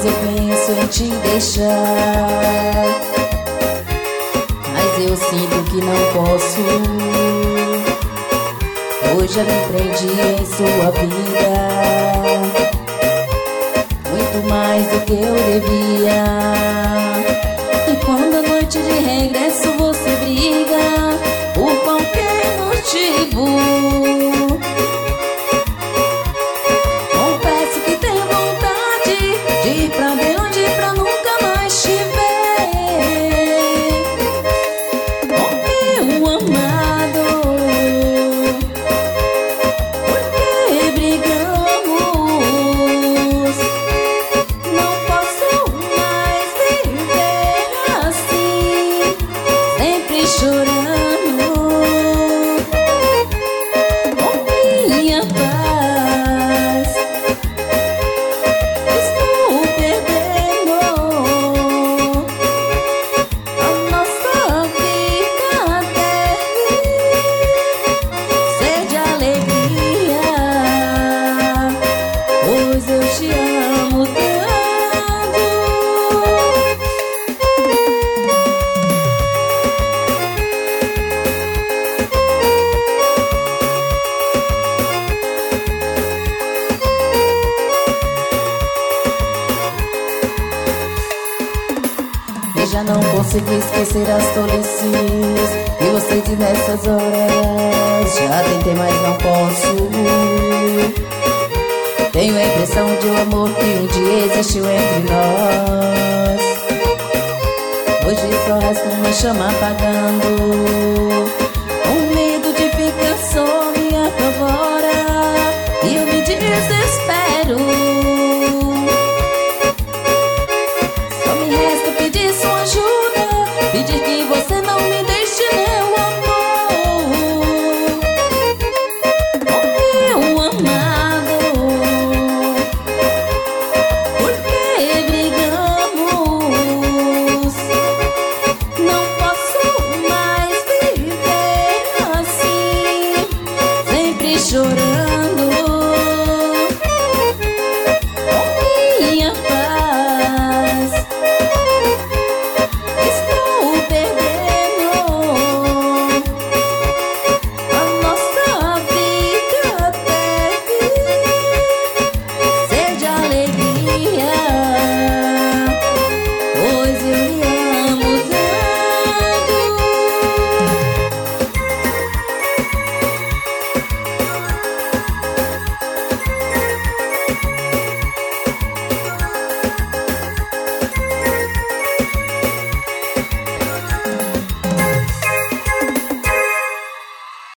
eu penso em te deixar, mas eu sinto que não posso, pois já me prendi em sua vida, muito mais do que eu devia. E quando a noite de regresso você briga por qualquer motivo, confesso que tenho vontade de ir pra bem longe pra nunca mais te ver. Oh, meu amado, por que brigamos? Não posso mais viver assim, sempre chorando. Oh, minha paz, estou perdendo. A nossa vida deve ser de alegria, pois eu te amo tanto. E já não consigo esquecer as tolices que você diz nessas horas. Já tentei, mas não posso. Tenho a impressão de um amor que um dia existiu entre nós. Hoje só resta uma chama apagando. O medo de ficar só me apavora e eu me desespero. Só me resta pedir sua ajuda, pedir que você não me deixe, meu amor. Oh, meu amado, por que brigamos? Não posso mais viver assim, sempre chorando. Oh, minha paz, estou perdendo. A nossa vida deve ser de alegria,